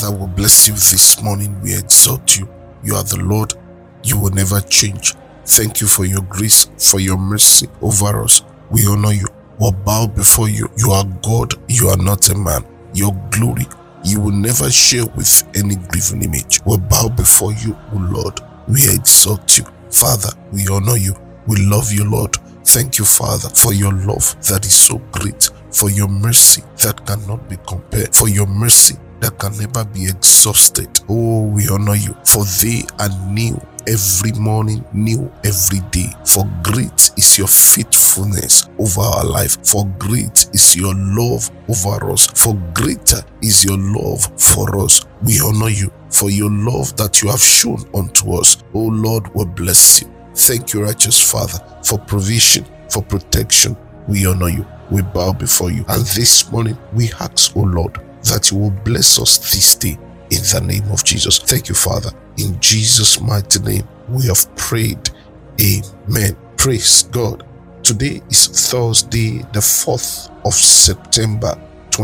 Father, we bless you this morning. We exalt you. You are the Lord. You will never change. Thank you for your grace, for your mercy over us. We honor you. We'll bow before you. You are God. You are not a man. Your glory, you will never share with any graven image. We'll bow before you, O Lord. We exalt you. Father, we honor you. We love you, Lord. Thank you, Father, for your love that is so great, for your mercy that cannot be compared, for your mercy that can never be exhausted. Oh, we honor you, for they are new every morning, new every day. For great is your faithfulness over our life. For great is your love over us. For greater is your love for us. We honor you for your love that you have shown unto us. Oh Lord, we bless you. Thank you, righteous Father, for provision, for protection. We honor you. We bow before you. And this morning, we ask, oh Lord, that you will bless us this day in the name of Jesus. Thank you, Father. In Jesus' mighty name, we have prayed. Amen. Praise God. Today is Thursday, the 4th of September,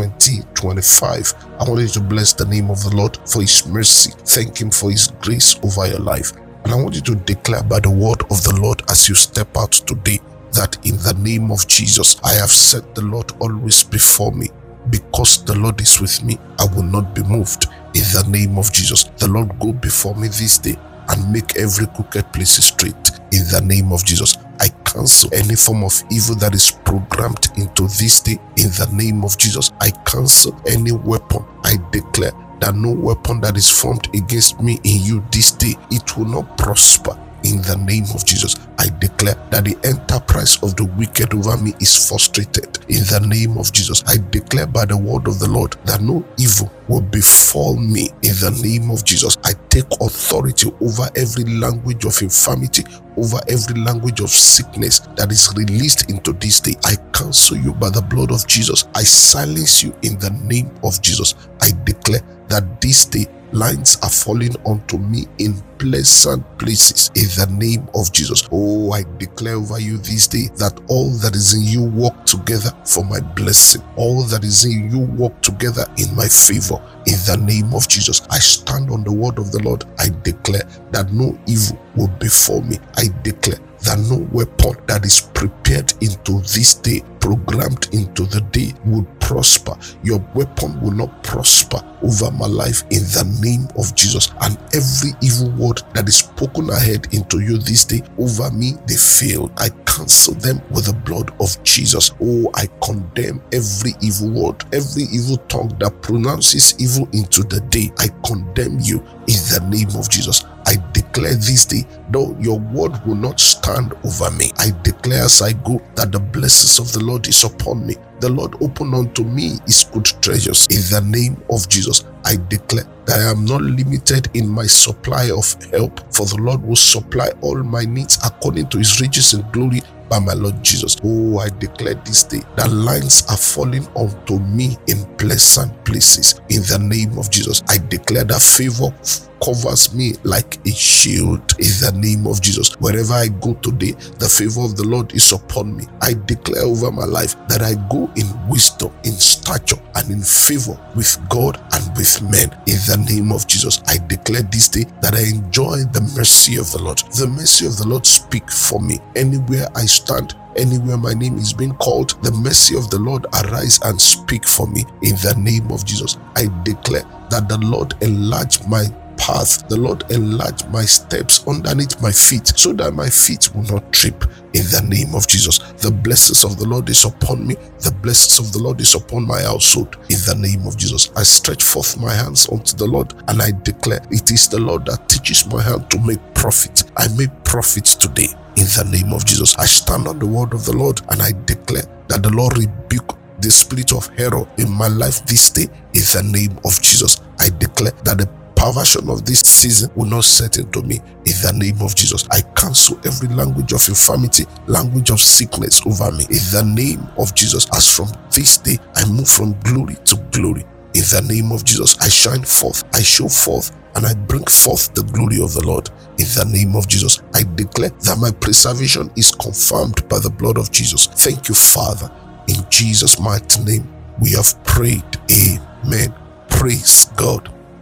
2025. I want you to bless the name of the Lord for his mercy. Thank him for his grace over your life. And I want you to declare by the word of the Lord as you step out today that in the name of Jesus, I have set the Lord always before me. Because the Lord is with me, I will not be moved. In the name of Jesus, the Lord go before me this day and make every crooked place straight. In the name of Jesus, I cancel any form of evil that is programmed into this day. In the name of Jesus, I cancel any weapon. I declare that no weapon that is formed against me in you this day, it will not prosper. In the name of Jesus, I declare that the enterprise of the wicked over me is frustrated. In the name of Jesus, I declare by the word of the Lord that no evil will befall me. In the name of Jesus, I take authority over every language of infirmity, over every language of sickness that is released into this day. I cancel you by the blood of Jesus. I silence you in the name of Jesus. I declare that this day lines are falling onto me in pleasant places in the name of Jesus. Oh, I declare over you this day that all that is in you work together for my blessing. All that is in you work together in my favor. In the name of Jesus, I stand on the word of the Lord. I declare that no evil will befall me. I declare that no weapon that is prepared into this day, programmed into the day, would prosper. Your weapon will not prosper over my life in the name of Jesus. And every evil word that is spoken ahead into you this day over me, they fail. I cancel them with the blood of Jesus. Oh, I condemn every evil word, every evil tongue that pronounces evil into the day. I condemn you in the name of Jesus. I declare this day, though your word will not stand over me, I declare as I go that the blessings of the Lord is upon me. The Lord open unto me his good treasures. In the name of Jesus, I declare that I am not limited in my supply of help, for the Lord will supply all my needs according to his riches and glory by my Lord Jesus. Oh, I declare this day that lines are falling onto me in pleasant places. In the name of Jesus, I declare that favor covers me like a shield. In the name of Jesus, wherever I go today, the favor of the Lord is upon me. I declare over my life that I go in wisdom, in stature, and in favor with God and with men. In the name of Jesus, I declare this day that I enjoy the mercy of the Lord. The mercy of the Lord speak for me. Anywhere I stand, anywhere my name is being called, the mercy of the Lord arise and speak for me. In the name of Jesus, I declare that the Lord enlarge my path, the Lord enlarge my steps underneath my feet, so that my feet will not trip. In the name of Jesus, the blessings of the Lord is upon me. The blessings of the Lord is upon my household. In the name of Jesus, I stretch forth my hands unto the Lord, and I declare it is the Lord that teaches my hand to make profit. I make profits today. In the name of Jesus, I stand on the word of the Lord, and I declare that the Lord rebuke the spirit of error in my life this day. In the name of Jesus, I declare that the perversion of this season will not set into me. In the name of Jesus, I cancel every language of infirmity, language of sickness over me. In the name of Jesus, as from this day, I move from glory to glory. In the name of Jesus, I shine forth, I show forth, and I bring forth the glory of the Lord. In the name of Jesus, I declare that my preservation is confirmed by the blood of Jesus. Thank you, Father. In Jesus' mighty name, we have prayed. Amen. Praise God.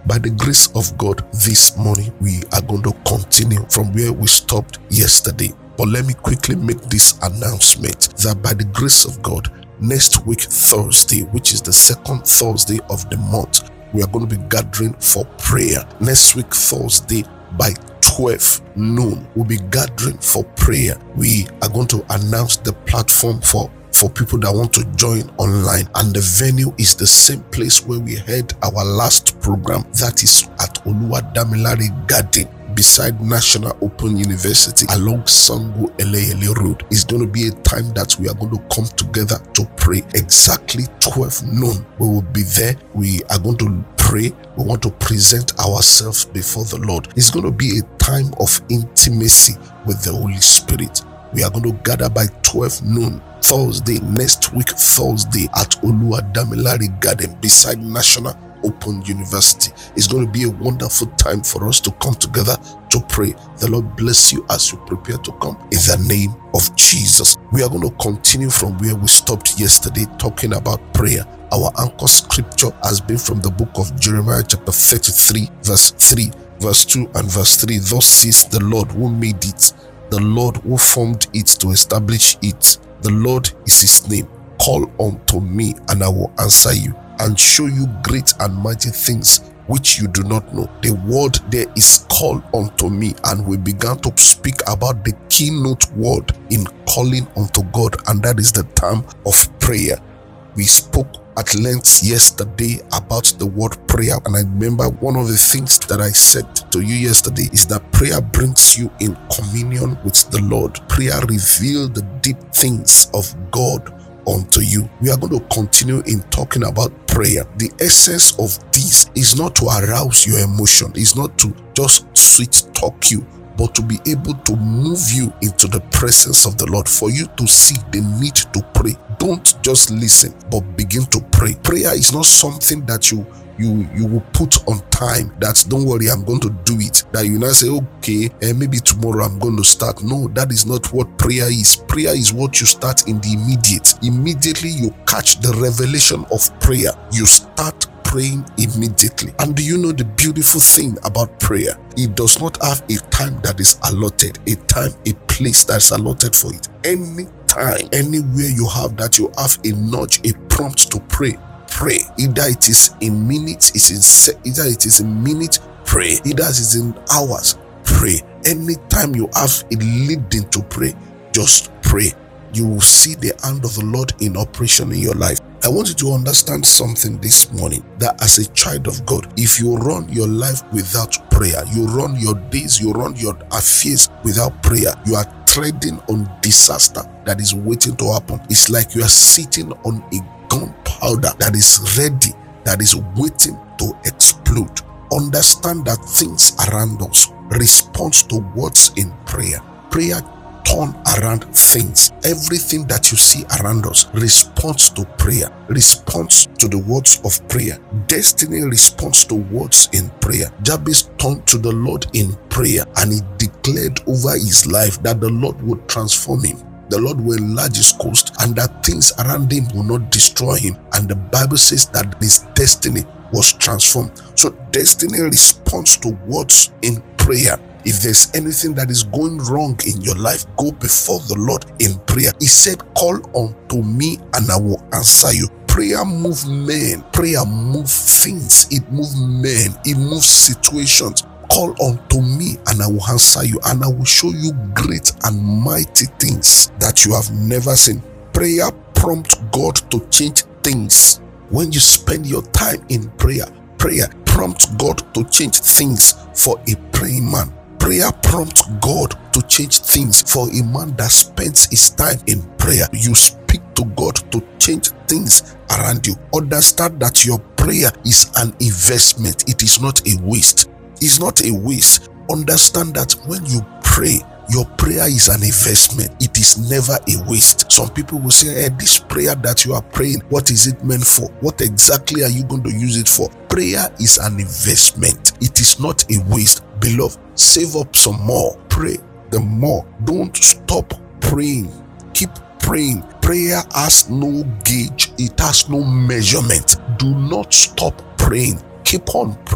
By the grace of God, this morning we are going to continue from where we stopped yesterday. But let me quickly make this announcement that by the grace of God, next week Thursday, which is the second Thursday of the month, we are going to be gathering for prayer. Next week Thursday by 12 noon, we'll be gathering for prayer. We are going to announce the platform for people that want to join online, and the venue is the same place where we had our last program, that is at Oluwadamilare Garden beside National Open University along Sango Eleyele Road. It's going to be a time that we are going to come together to pray. Exactly 12 noon, we will be there. We are going to pray. We want to present ourselves before the Lord. It's going to be a time of intimacy with the Holy Spirit. We are going to gather by 12 noon Thursday, next week Thursday at Oluwadamilare Garden beside National Open University. It's going to be a wonderful time for us to come together to pray. The Lord bless you as you prepare to come in the name of Jesus. We are going to continue from where we stopped yesterday, talking about prayer. Our anchor scripture has been from the book of Jeremiah chapter 33 verse 3, verse 2 and verse 3. Thus says the Lord who made it, the Lord who formed it to establish it. The Lord is his name. Call unto me and I will answer you and show you great and mighty things which you do not know. The word there is call unto me, and we began to speak about the keynote word in calling unto God, and that is the term of prayer. We spoke at length yesterday about the word prayer, and I remember one of the things that I said to you yesterday is that prayer brings you in communion with the Lord. Prayer reveals the deep things of God unto you. We are going to continue in talking about prayer. The essence of this is not to arouse your emotion, it's not to just sweet talk you, but to be able to move you into the presence of the Lord, for you to see the need to pray. Don't just listen, but begin to pray. Prayer is not something that you will put on time, that don't worry, I'm going to do it, that you now say, okay, and maybe tomorrow I'm going to start. No, that is not what prayer is. Prayer is what you start in the immediate. Immediately you catch the revelation of prayer, you start praying immediately. And do you know the beautiful thing about prayer? It does not have a time that is allotted, a time, a place that's allotted for it. Any time, anywhere you have that, you have a nudge, a prompt to pray. Pray. Either it is in minutes, either it is in minutes, pray. Either it is in hours, pray. Anytime you have a leading to pray, just pray. You will see the hand of the Lord in operation in your life. I want you to understand something this morning, that as a child of God, if you run your life without prayer, you run your days, you run your affairs without prayer, you are treading on disaster that is waiting to happen. It's like you are sitting on a gunpowder that is ready, that is waiting to explode. Understand that things around us respond to what's in prayer. Prayer turn around things. Everything that you see around us responds to prayer, responds to the words of prayer. Destiny responds to words in prayer. Jabez turned to the Lord in prayer, and he declared over his life that the Lord would transform him. The Lord will enlarge his coast, and that things around him will not destroy him. And the Bible says that his destiny was transformed. So destiny responds to words in prayer. If there's anything that is going wrong in your life, go before the Lord in prayer. He said, call unto me and I will answer you. Prayer moves men. Prayer moves things. It moves men. It moves situations. Call unto me and I will answer you, and I will show you great and mighty things that you have never seen. Prayer prompts God to change things. When you spend your time in prayer, prayer prompts God to change things for a praying man. Prayer prompts God to change things for a man that spends his time in prayer. You speak to God to change things around you. Understand that your prayer is an investment. It is not a waste. It's not a waste. Understand that when you pray, your prayer is an investment. It is never a waste. Some people will say, hey, this prayer that you are praying, what is it meant for? What exactly are you going to use it for? Prayer is an investment. It is not a waste. Beloved, save up some more. Pray the more. Don't stop praying. Keep praying. Prayer has no gauge. It has no measurement. Do not stop praying. Keep on praying.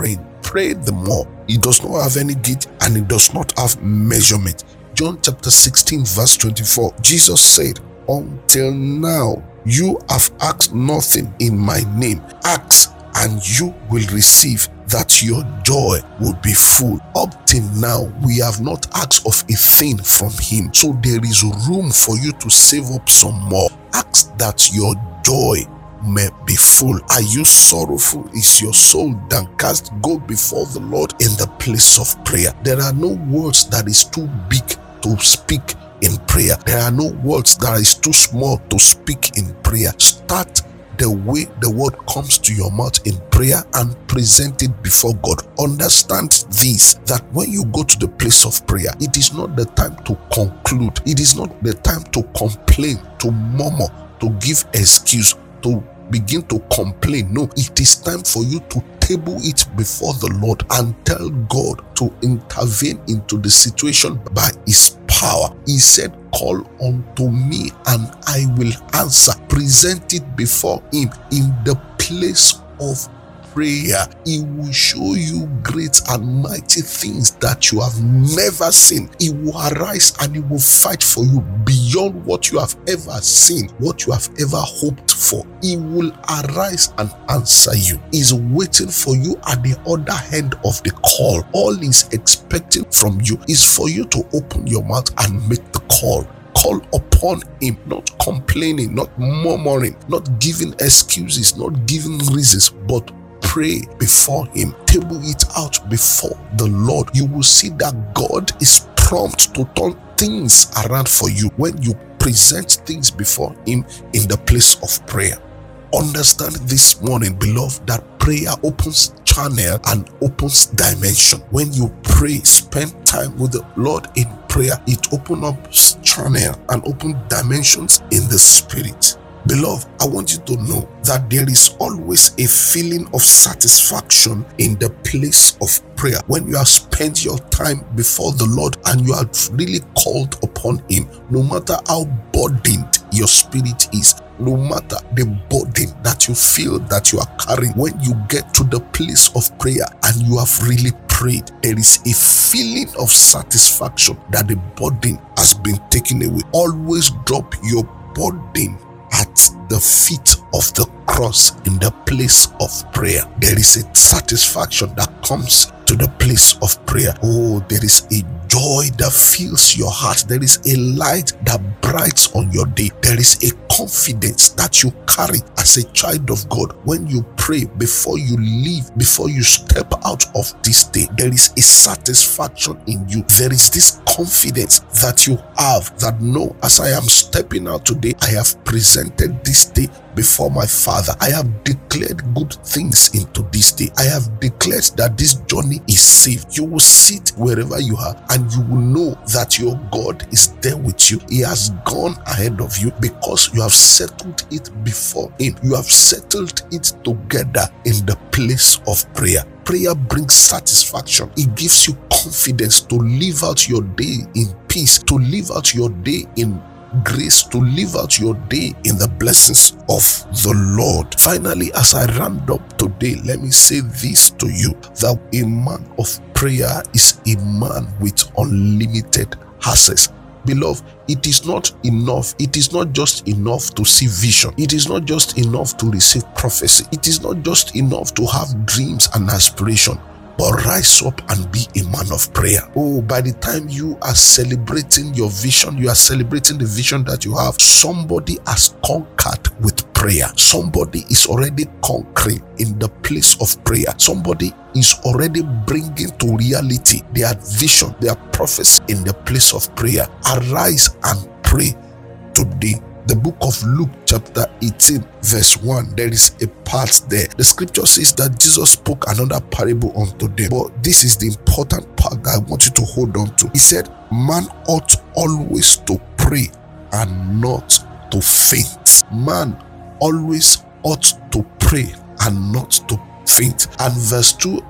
pray the more. It does not have any gate and it does not have measurement. John chapter 16 verse 24, Jesus said, until now you have asked nothing in my name. Ask and you will receive, that your joy will be full. Up till now, we have not asked of a thing from him. So there is room for you to save up some more. Ask that your joy may be full. Are you sorrowful? Is your soul downcast? Go before the Lord in the place of prayer. There are no words that is too big to speak in prayer. There are no words that is too small to speak in prayer. Start the way the word comes to your mouth in prayer and present it before God. Understand this, that when you go to the place of prayer, it is not the time to conclude. It is not the time to complain, to murmur, to give excuse, to begin to complain. No, it is time for you to table it before the Lord and tell God to intervene into the situation by his power. He said, call unto me and I will answer. Present it before him in the place of prayer. He will show you great and mighty things that you have never seen. He will arise and he will fight for you beyond what you have ever seen, what you have ever hoped for. He will arise and answer you. He's waiting for you at the other end of the call. All he's expecting from you is for you to open your mouth and make the call. Call upon him, not complaining, not murmuring, not giving excuses, not giving reasons, but pray before him. Table it out before the Lord. You will see that God is prompt to turn things around for you when you present things before him in the place of prayer. Understand this morning, beloved, that prayer opens channel and opens dimension. When you pray, spend time with the Lord in prayer, it opens up channel and open dimensions in the spirit. Beloved, I want you to know that there is always a feeling of satisfaction in the place of prayer. When you have spent your time before the Lord and you are really called upon him, no matter how burdened your spirit is, no matter the burden that you feel that you are carrying, when you get to the place of prayer and you have really prayed, there is a feeling of satisfaction that the burden has been taken away. Always drop your burden at the feet of the cross in the place of prayer. There is a satisfaction that comes to the place of prayer. Oh, there is a joy that fills your heart. There is a light that brights on your day. There is a confidence that you carry as a child of God. When you pray, before you leave, before you step out of this day, there is a satisfaction in you. There is this confidence that you have that no, as I am stepping out today, I have presented this day before my Father. I have declared good things into this day. I have declared that this journey is saved. You will sit wherever you are and you will know that your God is there with you. He has gone ahead of you because you have settled it before him. You have settled it together in the place of prayer. Prayer brings satisfaction. It gives you confidence to live out your day in peace, to live out your day in grace, to live out your day in the blessings of the Lord. Finally, as I round up today, let me say this to you, that a man of prayer is a man with unlimited access. Beloved, it is not enough. It is not just enough to see vision. It is not just enough to receive prophecy. It is not just enough to have dreams and aspiration. But rise up and be a man of prayer. Oh, by the time you are celebrating your vision, you are celebrating the vision that you have, somebody has conquered with prayer. Somebody is already conquering in the place of prayer. Somebody is already bringing to reality their vision, their prophecy in the place of prayer. Arise and pray today. The book of Luke chapter 18 verse 1, there is a part there. The scripture says that Jesus spoke another parable unto them. But this is the important part that I want you to hold on to. He said, man ought always to pray and not to faint. Man always ought to pray and not to faint. And verse 2,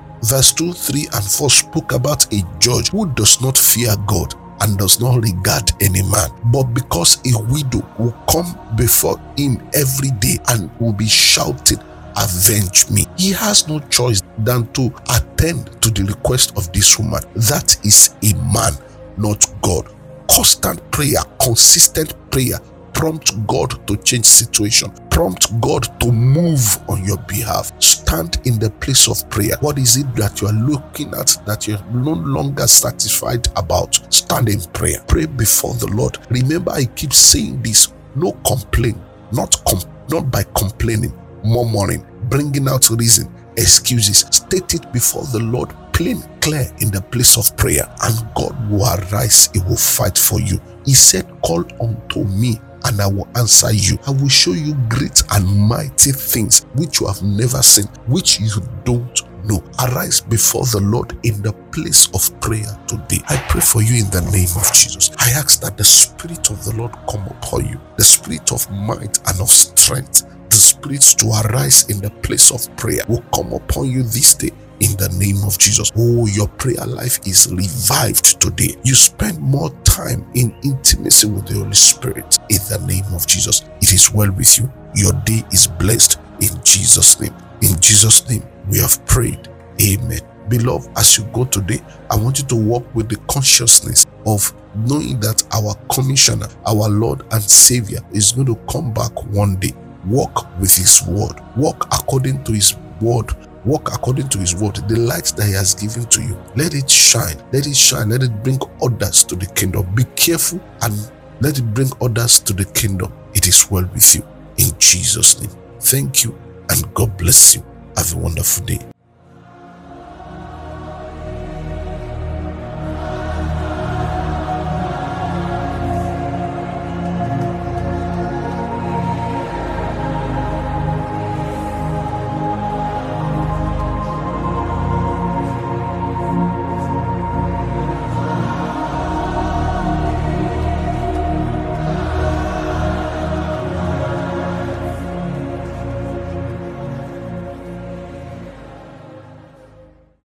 3 and 4 spoke about a judge who does not fear God and does not regard any man. But because a widow will come before him every day and will be shouting, avenge me. He has no choice than to attend to the request of this woman. That is a man, not God. Constant prayer, consistent prayer, prompt God to change situation, prompt God to move on your behalf. Stand in the place of prayer. What is it that you are looking at that you're no longer satisfied about? Stand in prayer. Pray before the Lord. Remember, I keep saying this: no complaint, not by complaining, murmuring, bringing out reason, excuses. State it before the Lord, plain, clear, in the place of prayer, and God will arise. He will fight for you. He said, call unto me and I will answer you. I will show you great and mighty things which you have never seen, which you don't know. Arise before the Lord in the place of prayer today. I pray for you in the name of Jesus. I ask that the Spirit of the Lord come upon you, the Spirit of might and of strength, the Spirit to arise in the place of prayer will come upon you this day in the name of Jesus. Oh, your prayer life is revived today. You spend more time in intimacy with the Holy Spirit in the name of Jesus. It is well with you. Your day is blessed in Jesus' name. In Jesus' name, we have prayed. Amen. Beloved, as you go today, I want you to walk with the consciousness of knowing that our commissioner, our Lord and Savior, is going to come back one day. Walk with His word. Walk according to His word. Walk according to His word. The light that He has given to you, let it shine. Let it shine. Let it bring others to the kingdom. Be careful and let it bring others to the kingdom. It is well with you. In Jesus' name. Thank you and God bless you. Have a wonderful day.